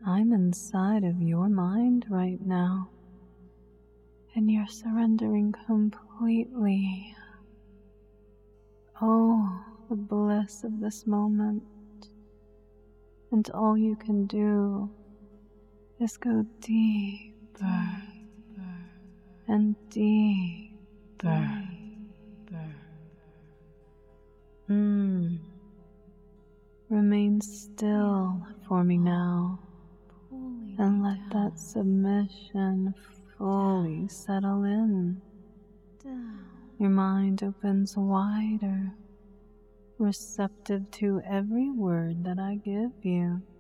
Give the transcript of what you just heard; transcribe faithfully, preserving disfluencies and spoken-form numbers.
I'm inside of your mind right now, and you're surrendering completely. Oh, the bliss of this moment. And all you can do is go deeper and deeper. Mm. Remain still for me now, and let that submission fully settle in. Your mind opens wider, receptive to every word that I give you.